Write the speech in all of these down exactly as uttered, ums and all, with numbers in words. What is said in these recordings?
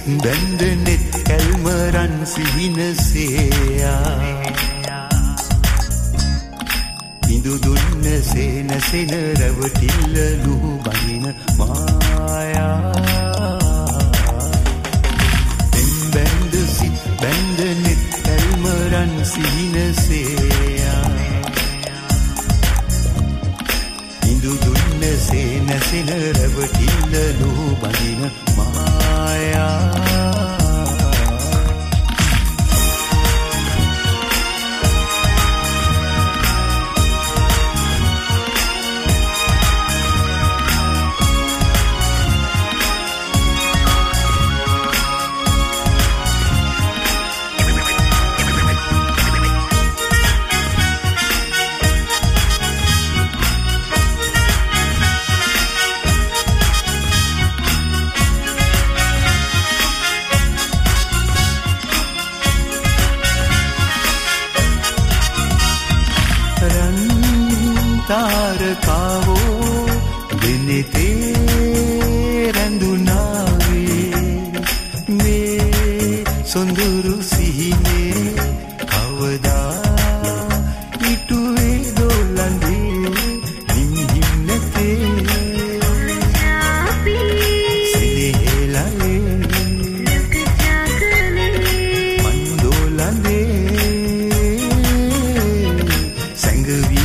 බැඳනෙත් කැල්මරන් සිහිනසේයා ඉඳු දුන්න සේනසෙන රැවටිල්ලලු බහින මායා එම් බැඳ සිත් බැඳනෙත් කැල්මරන් සිහිනසේයා ඉඳු දුන්න සේනසෙන රැවටිල්ලලු බහින මායා තාරකාවෝ දෙනෙතේ රැඳුනාවේ මේ සොඳුරු සිහිනේ කවදා ඉටුවේ දොලන්දේ නිමිහිම් නැතේ සිනේහෙලලේ මන්දෝලන්දේ සැඟවී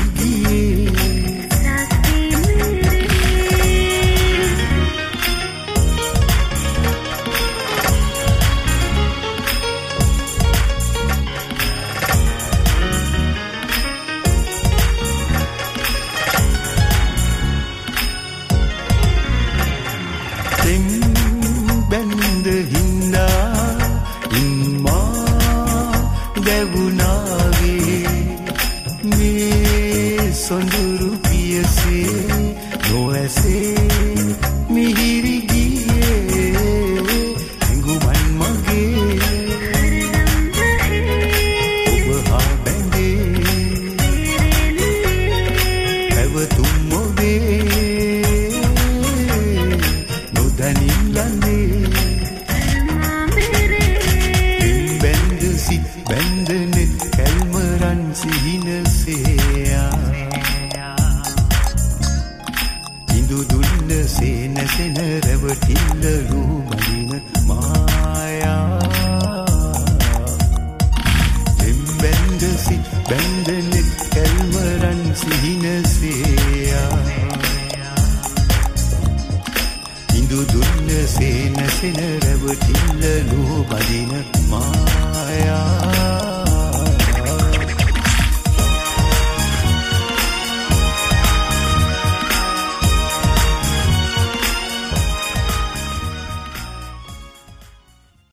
බැඳ හින්දා ඉන්මා දැවුනාවේ මේ සොඳුරු පියසේ නොඇසේ මිහිරි ගියේ ඇඟුමන් මගේ ඔබ හා බැඳේ පැවතුම් ඔබේ නොදනින් ලන්නේ බැඳනෙත් කැල්මරන් සිහිනසේයා ඉඳු දුන්න සේනසෙන රැවටිල්ලලු බහින මායා එම් බැඳ සිත් බැඳනෙත් කැල්මරන් සිහිනසේයා ඉඳු දුන්න සේනසෙන රැවටිල්ලලු බහින මායා